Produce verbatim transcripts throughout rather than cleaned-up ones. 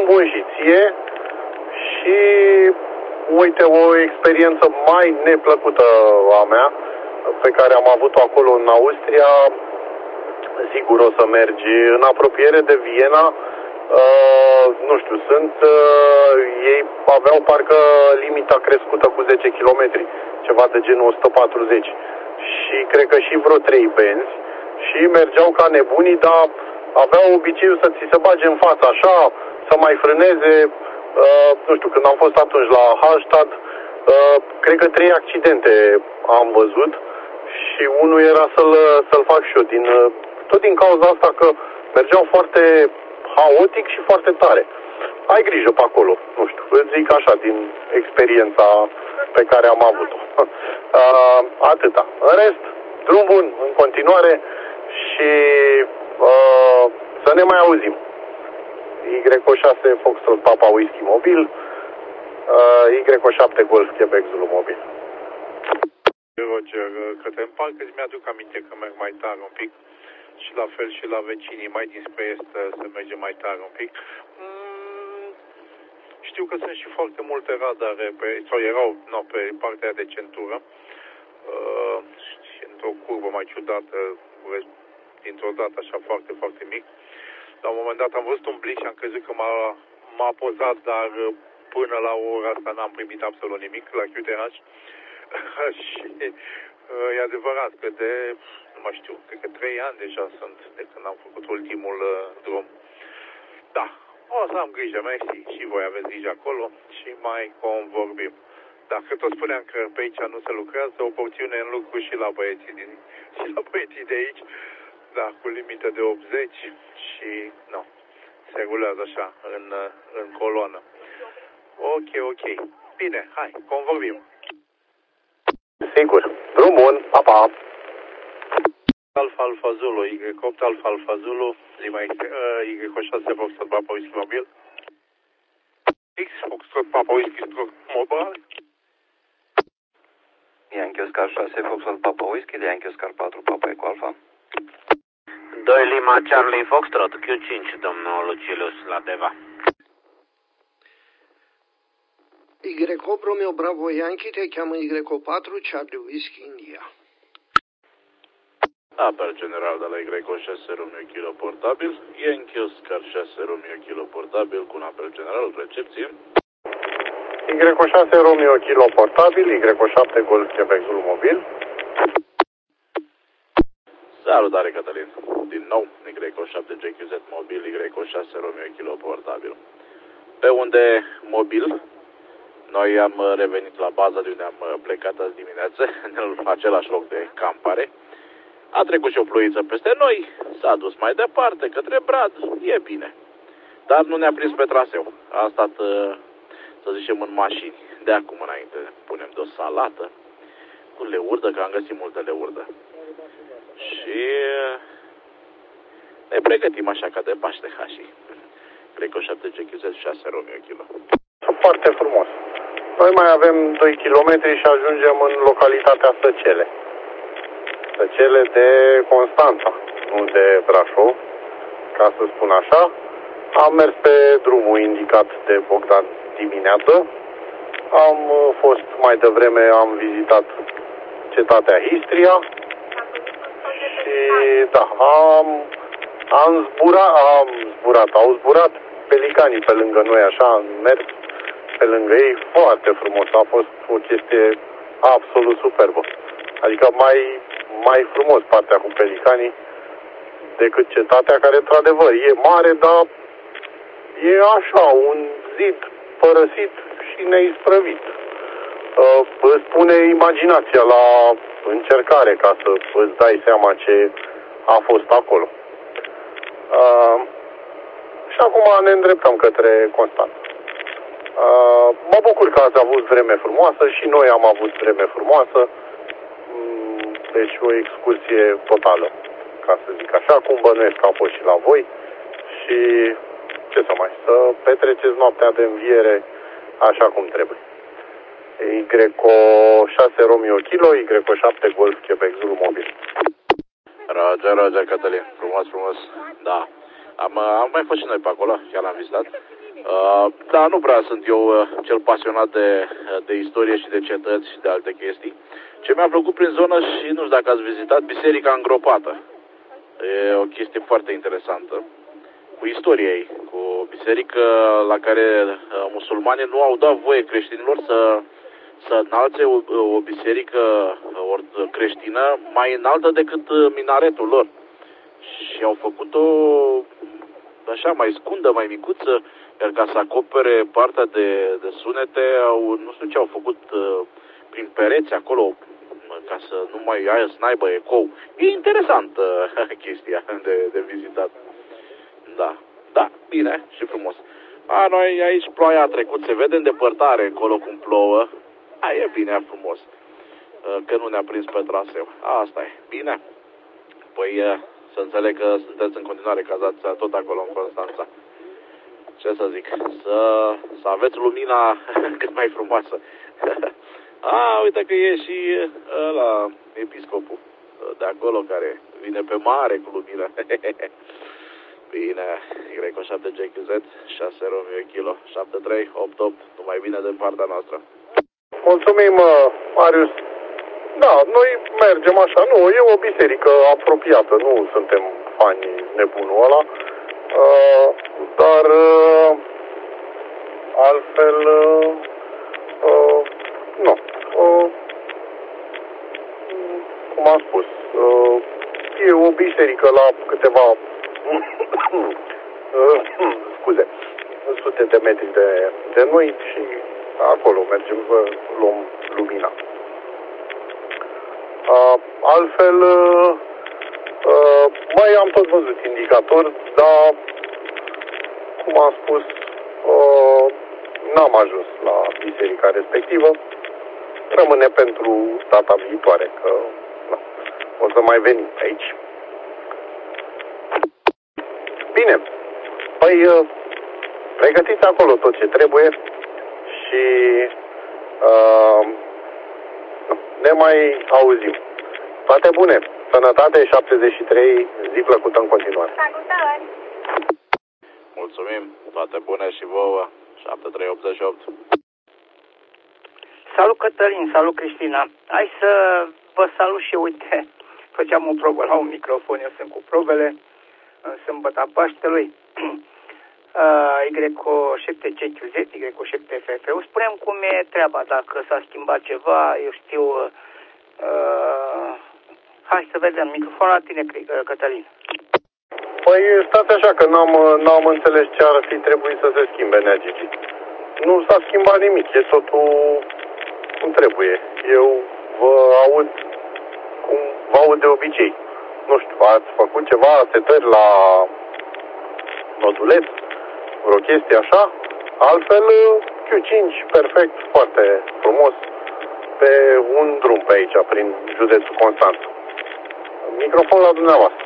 bun și ție și uite o experiență mai neplăcută a mea pe care am avut-o acolo în Austria. Sigur o să mergi în apropiere de Viena. Uh, nu știu, sunt uh, ei aveau parcă limita crescută cu zece kilometri, ceva de genul o sută patruzeci și cred că și vreo trei benzi și mergeau ca nebunii, dar aveau obiceiul să ți se bage în față așa, să mai frâneze. Uh, nu știu, când am fost atunci la Hallstatt, uh, cred că trei accidente am văzut și unul era să-l, să-l fac și eu, din, uh, tot din cauza asta că mergeau foarte haotic și foarte tare. Ai grijă pe acolo, nu știu, îți zic așa, din experiența pe care am avut-o. Uh, atâta. În rest, drum bun în continuare și uh, să ne mai auzim. Y O șase Foxtrot Papa Whisky Mobil, uh, Y O șapte Golf Quebec Zulu Mobil. Roger, către în parc, îți mi-aduc aminte că merg mai tare un pic și la fel și la vecinii, mai dinspre est se merge mai tare un pic. Mm, știu că sunt și foarte multe radare, pe, sau erau no, pe partea de centură, uh, și într-o curbă mai ciudată, dintr-o dată așa foarte, foarte mic. La un moment dat am văzut un blic și am crezut că m-a, m-a pozat, dar până la ora asta n-am primit absolut nimic la Q T H. Și uh, e adevărat că de, nu mai știu, cred că trei ani deja sunt de când am făcut ultimul uh, drum. Da, o să am grijă, mersi, și voi aveți grijă acolo și mai convorbim. Dacă tot spuneam că pe aici nu se lucrează, o porțiune în lucru și la băieții, din, și la băieții de aici, da, cu limită de optzeci și, nu, se rulează așa, în, în coloană. Ok, ok. Bine, hai, convorbim. Sigur. Drum bun. Pa, pa. Alfa Alfa Zulu, Y opt Alfa Alfa Zulu, Lima X, uh, Y șase Foxtrot Papa Whisky Mobil. X Foxtrot Papa Whisky Mobil. Yankee Oscar șase Foxtrot Papa Whisky, Yankee Oscar patru Papa Eco Alfa. doi Lima Charlie Foxtrot, Q cinci, domnul Lucilius, la Deva. Y opt Romeo Bravo Yankee, te cheamă Y patru Charlie Whisky India. Apel general de la Y șase Romeo Kilo portabil, Yankee Oscar șase Romeo Kilo portabil cu un apel general, recepție. Y șase Romeo Kilo portabil, Y șapte Golf Quebec Zulu Mobil. Salutare, Cătălin. Din nou, Y șapte G Q Z mobil, Y șase Romeo Kilo portabil. Pe unde mobil? Noi am revenit la baza de unde am plecat azi dimineață, în același loc de campare. A trecut și o ploiță peste noi, s-a dus mai departe, către Brad, e bine. Dar nu ne-a prins pe traseu. A stat, să zicem, în mașini. De acum înainte punem de o salată cu leurdă, că am găsit multă leurdă. Și ne pregătim așa ca de Paște Hașii. Cred că șapte G Q Z șase Romeo Kilo. Foarte frumos. Noi mai avem doi kilometri și ajungem în localitatea Săcele. Săcele de Constanța, nu de Brașov, ca să spun așa. Am mers pe drumul indicat de Bogdan dimineață. Am fost mai devreme, am vizitat cetatea Istria. Și da, am, am zburat, am zburat, au zburat pelicanii pe lângă noi, așa, am mers pe lângă ei, foarte frumos, a fost o chestie absolut superbă. Adică mai, mai frumos partea cu pelicanii decât cetatea, care într-adevăr e mare, dar e așa, un zid părăsit și neisprăvit. Uh, îți pune imaginația la încercare ca să îți dai seama ce a fost acolo. Uh, și acum ne îndreptăm către Constanța. Uh, mă bucur că ați avut vreme frumoasă și noi am avut vreme frumoasă. Mm, deci o excursie totală, ca să zic așa, cum bănuiesc că a fost și la voi. Și ce să mai, să petreceți noaptea de înviere așa cum trebuie. Y șase Romeo Kilo, Y șapte Golf Quebec Zulu Mobil. Roger, Roger, Cătălin. Frumos, frumos. Da. Am, am mai fost și noi pe acolo, chiar l-am vizitat. Uh, da, nu prea sunt eu uh, cel pasionat de, de istorie și de cetăți și de alte chestii. Ce mi-a plăcut prin zonă și nu știu dacă ați vizitat, Biserica Îngropată. E o chestie foarte interesantă. Cu istoria ei, cu o biserică la care uh, musulmanii nu au dat voie creștinilor să, să înalțe o, o biserică or, creștină mai înaltă decât minaretul lor. Și au făcut-o așa mai scundă, mai micuță, iar ca să acopere partea de, de sunete, au, nu știu ce au făcut uh, prin pereți acolo, ca să nu mai aia să n-aibă ecou. E interesant uh, chestia de, de vizitat. Da, da, bine și frumos. A, noi aici ploaia a trecut, se vede în depărtare acolo cum plouă. A, e bine, e frumos. Uh, că nu ne-a prins pe traseu. Asta e, bine. Păi uh, să înțeleg că sunteți în continuare cazați tot acolo în Constanța. Ce să zic, să, să aveți lumina cât mai frumoasă. A, uite că e și ăla, episcopul de acolo care vine pe mare cu lumină. Bine, Y șapte G Q Z, șase Romeo Kilo, șapte trei opt opt, numai bine de partea noastră. Mulțumim, Marius. Da, noi mergem așa, nu, e o biserică apropiată, nu suntem fani nebunul ăla, uh, dar uh, altfel, uh, uh, nu, uh, cum am spus, uh, e o biserică la câteva, uh, scuze, sute de metri de, de noi și acolo mergem, luăm lumina. Uh, altfel, uh, uh, mai am tot văzut indicatori, dar, cum am spus, uh, n-am ajuns la biserica respectivă. Rămâne pentru data viitoare, că na, o să mai venim aici. Bine, păi uh, pregătiți acolo tot ce trebuie și uh, ne mai auzim. Toate bune! Sănătate, șaptezeci și trei, zi plăcută în continuare. Salutări! Mulțumim, toate bune și vouă, șapte trei optzeci și opt. Salut Cătălin, salut Cristina. Hai să vă salut și uite, făceam o probă la un microfon, eu sunt cu probele în sâmbăta Paștelui. Y șapte G Q Z, Y șapte F F. Spunem cum e treaba, dacă s-a schimbat ceva, eu știu. Uh, hai să vedem, microfonul la tine, Cătălin. Păi stați așa că n-am, n-am înțeles ce ar fi trebuit să se schimbe, Nea Gigi. Nu s-a schimbat nimic, e totul cum trebuie. Eu vă aud cum vă aud de obicei. Nu știu, ați făcut ceva setări la noduleț, vreo chestie așa? Altfel, Q cinci, perfect, foarte frumos, pe un drum pe aici, prin județul Constanța. Microfon la dumneavoastră.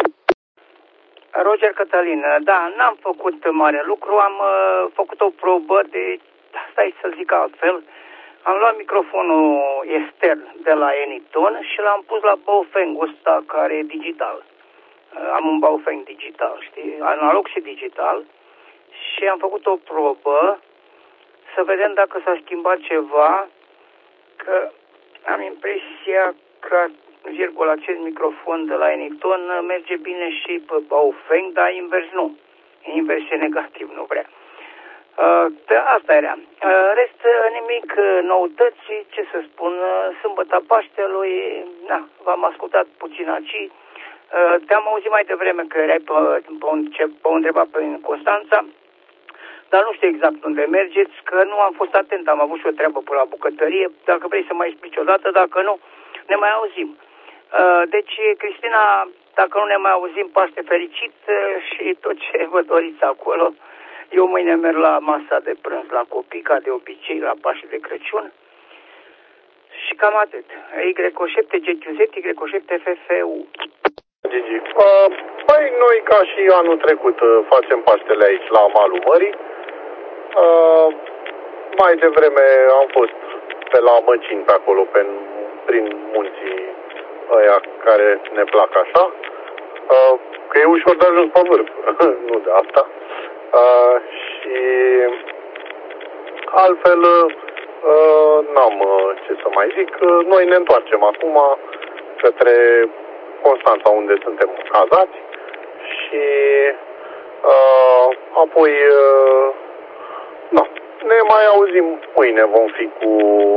Roger Cătălin, da, n-am făcut mare lucru, am uh, făcut o probă de, stai să zic altfel, am luat microfonul extern de la Eniton și l-am pus la Baofeng-ul ăsta care e digital. Uh, am un Baofeng digital, știi, analog și digital, și am făcut o probă să vedem dacă s-a schimbat ceva, că am impresia că virgul acest microfon de la Eniton merge bine și pe Baofeng, dar invers nu. Invers e negativ, nu vrea. Uh, asta era. Uh, rest, nimic, noutăți, ce să spun, uh, sâmbăta Paștelui, na, v-am ascultat puțin aici. Uh, te-am auzit mai devreme că erai pe, pe, un, pe undeva pe Constanța, dar nu știu exact unde mergeți, că nu am fost atent, am avut și o treabă pe la bucătărie. Dacă vrei să mai explici o dată, dacă nu, ne mai auzim. Deci, Cristina, dacă nu ne mai auzim, Paște fericit și tot ce vă doriți acolo. Eu mâine merg la masa de prânz la copii, ca de obicei, la Paște de Crăciun. Și cam atât. Y șapte G Q Z, Y șapte F F U. Gigi, uh, păi noi ca și anul trecut facem Paștele aici la malul mării. Uh, mai devreme am fost pe la Măcini, pe acolo, pe, prin munții ăia care ne plac așa, uh, că e ușor de ajuns pe vârf, nu de asta. Uh, și altfel uh, n-am uh, ce să mai zic. Uh, noi ne întoarcem acum către Constanța, unde suntem cazați, și uh, apoi uh, na, ne mai auzim mâine. Vom fi cu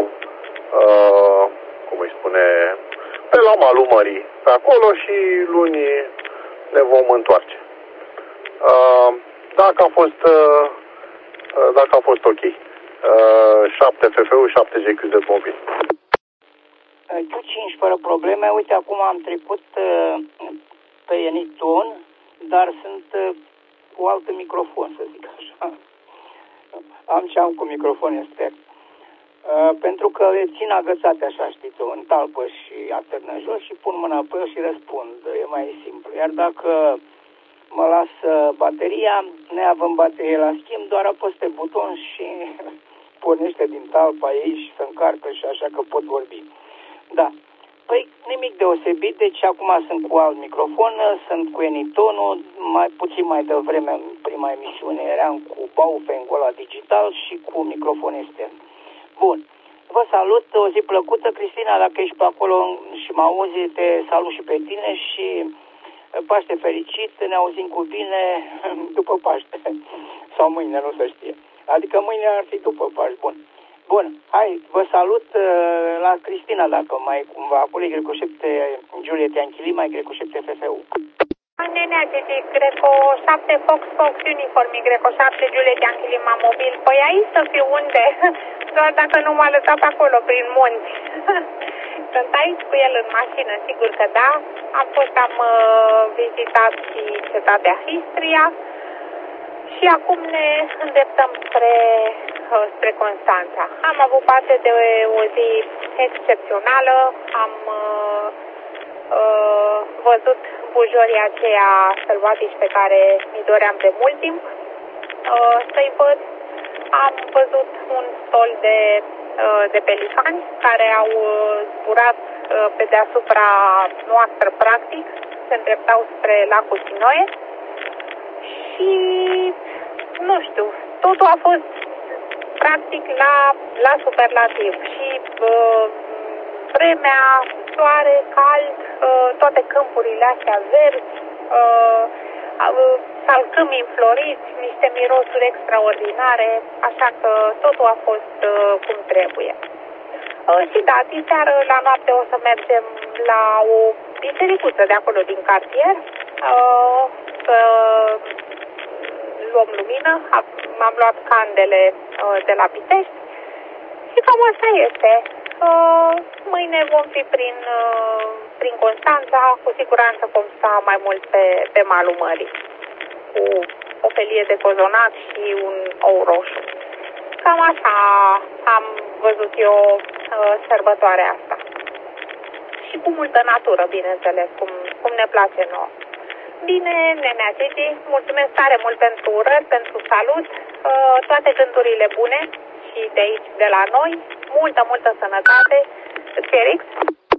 uh, cum îi spune, pe la malul mării pe acolo, și luni ne vom întoarce. Uh, dacă a fost uh, dacă a fost ok. Uh, șapte F F U, șapte G Q Z mobil. Q cinci fără probleme. Uite, acum am trecut uh, pe Eniton, dar sunt uh, cu alt microfon, să zic așa. Am ce am cu microfon extern. Uh, pentru că le țin agățate așa, știți, în talpă și atârnă jos și pun mâna pe el și răspund. E mai simplu. Iar dacă mă las bateria, neavând baterie la schimb, doar apăs pe buton și pornește din talpa ei și se încarcă și așa că pot vorbi. Da. Păi nimic deosebit, deci acum sunt cu alt microfon, sunt cu Enitonul, mai puțin mai devreme în prima emisiune eram cu Baofeng ăla digital și cu microfon extern. Bun. Vă salut, o zi plăcută, Cristina, dacă ești pe acolo și mă auzi, te salut și pe tine și Paște fericit, ne auzim cu bine după Paște. Sau mâine, nu se știe. Adică mâine ar fi după Paște. Bun. Bun, hai, vă salut uh, la Cristina, dacă mai cumva, acolo e Greco șapte Juliet Yankee, mai Greco șapte F F U. Nenea, Gigi, Greco șapte Fox Fox Uniform, Greco șapte Juliet Yankee Lima mobil. Păi aici să fiu unde? Doar dacă nu m-a lăsat pe acolo, prin munți. Sunt aici cu el în mașină, sigur că da. Am fost, am uh, vizitat și cetatea Istria. Și acum ne îndreptăm spre, uh, spre Constanța. Am avut parte de o zi excepțională. Am uh, uh, văzut bujorii aceia sălbatici pe care mi doream de mult timp uh, să-i văd. Am văzut un stol de, uh, de pelicani care au zburat uh, pe deasupra noastră, practic. Se îndreptau spre lacul Sinoe. Și nu știu, totul a fost practic la, la superlativ. Și uh, vremea, soare, cald, uh, toate câmpurile astea verzi, uh, uh, salcâmi înfloriți, niște mirosuri extraordinare, așa că totul a fost uh, cum trebuie. Uh, și da, diseară la noapte o să mergem la o bisericuță de acolo din cartier, uh, să luăm lumină, m-am luat candele uh, de la Pitești și cam asta este. Uh, mâine vom fi prin, uh, prin Constanța, cu siguranță vom sta mai mult pe, pe malul mării, cu o felie de cozonac și un ou roșu. Cam așa am văzut eu uh, sărbătoarea asta. Și cu multă natură, bineînțeles, cum, cum ne place nouă. Bine, nenea Gigi, mulțumesc tare mult pentru urări, pentru salut, uh, toate gândurile bune și de aici, de la noi, multă, multă sănătate, Felix.